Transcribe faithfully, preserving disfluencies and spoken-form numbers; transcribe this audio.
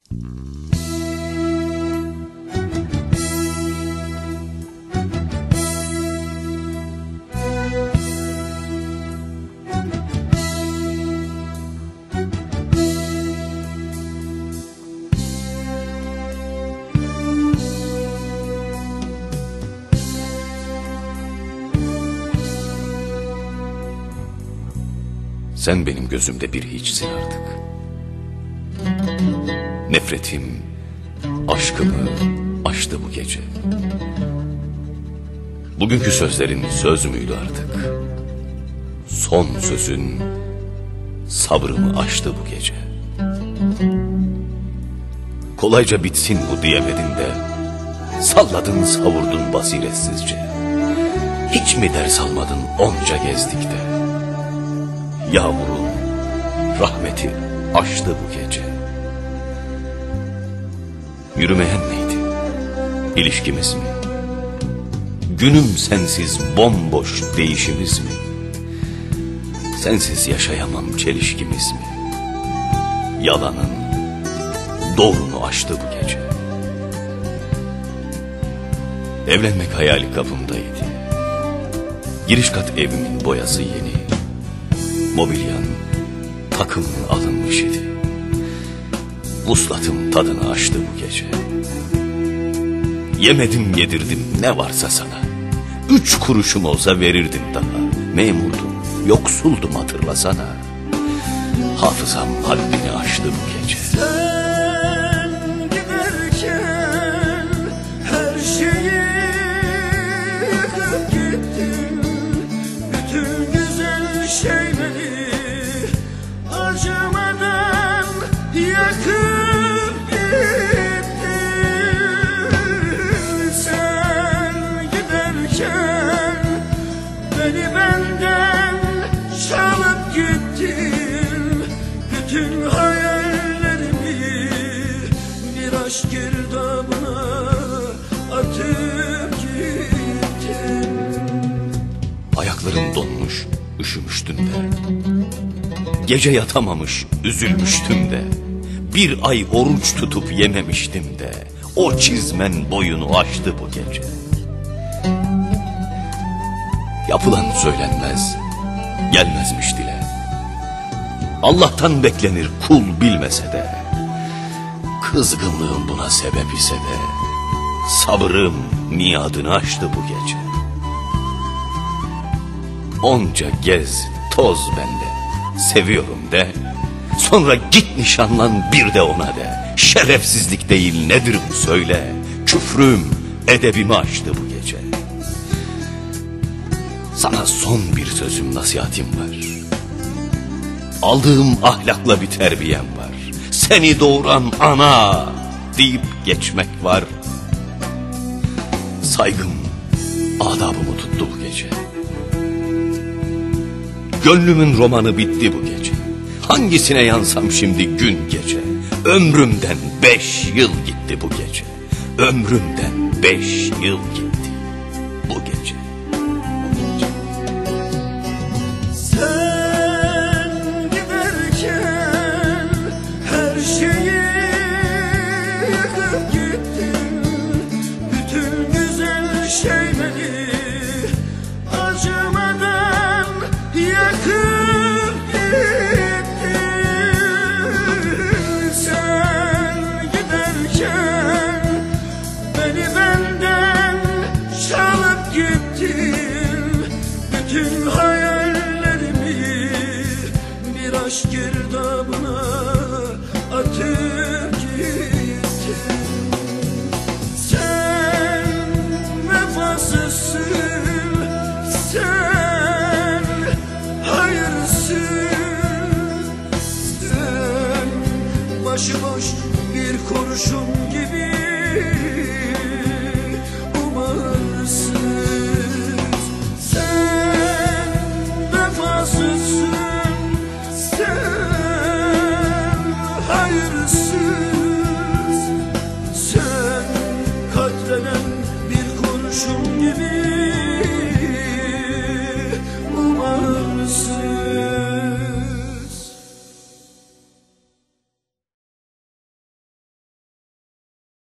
Sen benim gözümde bir hiçsin artık. Nefretim, aşkımı aştı bu gece. Bugünkü sözlerin söz müydü artık? Son sözün sabrımı aştı bu gece. Kolayca bitsin bu diyemedin de, salladın savurdun basiretsizce. Hiç mi ders almadın onca gezdik de? Yağmurun rahmeti aştı bu gece. Yürümeyen neydi? İlişkimiz mi? Günüm sensiz bomboş değişimiz mi? Sensiz yaşayamam çelişkimiz mi? Yalanın doğrunu aştı bu gece. Evlenmek hayali kapımdaydı. Giriş kat evimin boyası yeni. Mobilyan takım alınmış idi. Vuslatım tadını açtı bu gece. Yemedim yedirdim ne varsa sana. Üç kuruşum olsa verirdim daha. Memurdum, yoksuldum hatırlasana. Hafızam haddini aştı bu gece. Sen giderken her şeyi yıkıp gittin. Bütün güzel şeyleri acımadan yakıp gittin. Sen giderken beni benden çalıp gittin. Bütün hayallerimi bir aşk girdabına atıp gittin. Ayaklarım donmuş, üşümüştüm de. Gece yatamamış, üzülmüştüm de. Bir ay oruç tutup yememiştim de. O çizmen boyunu aştı bu gece. Yapılan söylenmez, gelmezmiş dile. Allah'tan beklenir kul bilmese de. Kızgınlığım buna sebep ise de. Sabrım niyadını aştı bu gece. Onca gez, toz bende. Seviyorum de. Sonra git nişanlan bir de ona de. Şerefsizlik değil nedir bu söyle. Küfrüm edebimi aştı bu gece. Sana son bir sözüm nasihatim var. Aldığım ahlakla bir terbiyem var. Seni doğuran ana deyip geçmek var. Saygım adabımı tuttu bu gece. Gönlümün romanı bitti bu gece. Hangisine yansam şimdi gün gece. Ömrümden beş yıl gitti bu gece. Ömrümden beş yıl gitti bu gece. Sen giderken her şeyi yıkıp gittin. Bütün güzel şeyleri acımadan yakıp gittin. Sen giderken beni benden çalıp gittin. Bütün hayallerimi bir aşk girdabına atıp gittin. Sen vefasızsın, sen hayırsın, sen başıboş bir kurşun gibi